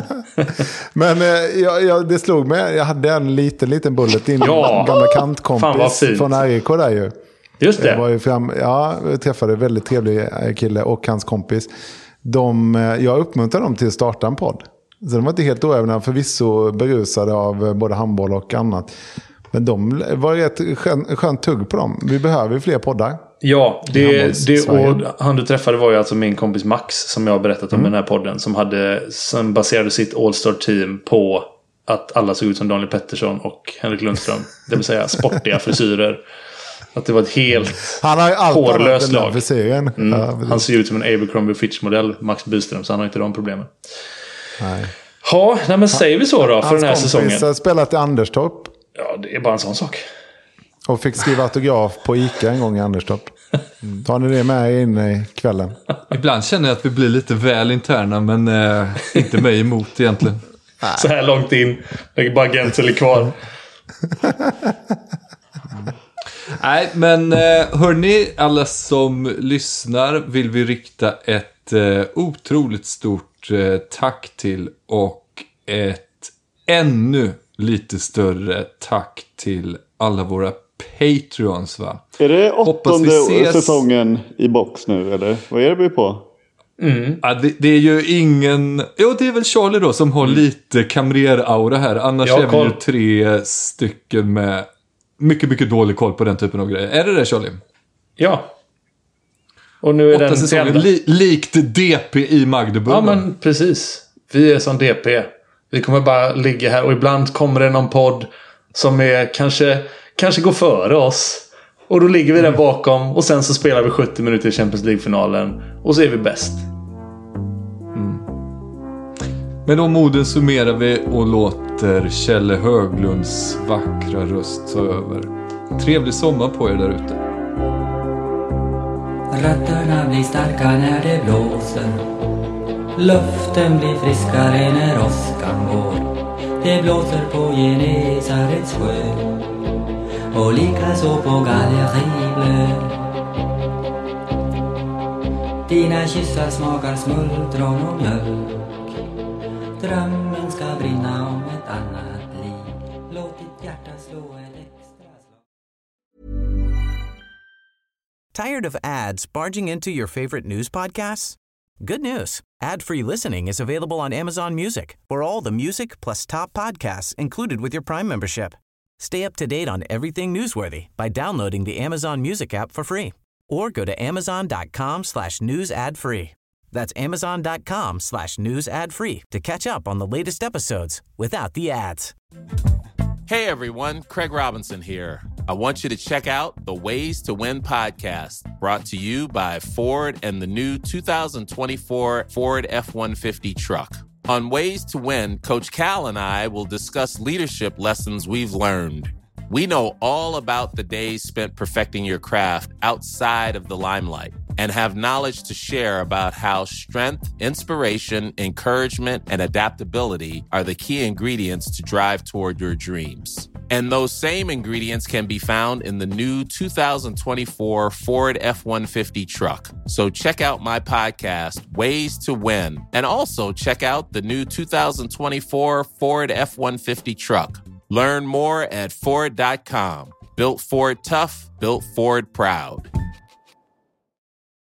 Men det slog mig. Jag hade en liten bullet in. Gamla kantkompis från RIK där ju. Just det. Jag var ju jag träffade en väldigt trevlig kille och hans kompis. Jag uppmuntrade dem till att starta en podd. Så de var inte helt oävna, förvisso berusade av både handboll och annat. Men de var rätt skönt tugg på dem. Vi behöver fler poddar. Ja, och han du träffade var ju alltså min kompis Max, som jag har berättat om i den här podden, som baserade sitt All-Star-team på att alla såg ut som Daniel Pettersson och Henrik Lundström. Det vill säga sportiga frisyrer. Att det var ett helt hårlöst lag. Han ser ut som en Abercrombie Fitch-modell, Max Byström, så han har inte de problemen. Nej, men säger vi så då för den här säsongen. Hans kompis har spelat i Anderstorp. Ja, det är bara en sån sak. Och fick skriva autograf på Ica en gång i Anderstorp. Tar ni det med in i kvällen? Ibland känner jag att vi blir lite väl interna, men inte mig emot egentligen. Så här långt in. Det är bara Gensel kvar. Nej, men hörni, alla som lyssnar vill vi rikta ett otroligt stort tack till, och ett ännu lite större tack till alla våra Patreons, va? Är det 8:e säsongen i box nu, eller? Vad är det på? Ja, det är ju ingen... Jo, det är väl Charlie då som har lite kamrer-aura här. Annars är vi ju 3 stycken med mycket, mycket dålig koll på den typen av grejer. Är det Charlie? Ja. Och nu är 8 den säsonger, likt DP i Magdeburg. Ja, men precis. Vi är som DP. Vi kommer bara ligga här och ibland kommer det någon podd som är kanske går före oss. Och då ligger vi där bakom och sen så spelar vi 70 minuter i Champions League-finalen och så är vi bäst. Med de orden summerar vi och låter Kjelle Höglunds vackra röst ta över. Trevlig sommar på er där ute. Rötterna blir starka när det blåser. Luften blir friskare när åskan går. Det blåser på Genesarets sjö och likaså på Galleribblö. Dina kyssar smakar smultron och mjölk. Drömmen ska brinna om ett annat liv. Låt ditt hjärta slå ett extra slag. Tired of ads barging into your favorite news podcasts? Good news. Ad-free listening is available on Amazon Music for all the music plus top podcasts included with your Prime membership. Stay up to date on everything newsworthy by downloading the Amazon Music app for free or go to amazon.com/news ad free. That's amazon.com/news ad free to catch up on the latest episodes without the ads. Hey everyone, Craig Robinson here. I want you to check out the Ways to Win podcast, brought to you by Ford and the new 2024 Ford F-150 truck. On Ways to Win, Coach Cal and I will discuss leadership lessons we've learned. We know all about the days spent perfecting your craft outside of the limelight and have knowledge to share about how strength, inspiration, encouragement, and adaptability are the key ingredients to drive toward your dreams. And those same ingredients can be found in the new 2024 Ford F-150 truck. So check out my podcast, Ways to Win, and also check out the new 2024 Ford F-150 truck. Learn more at Ford.com. Built Ford tough, built Ford proud.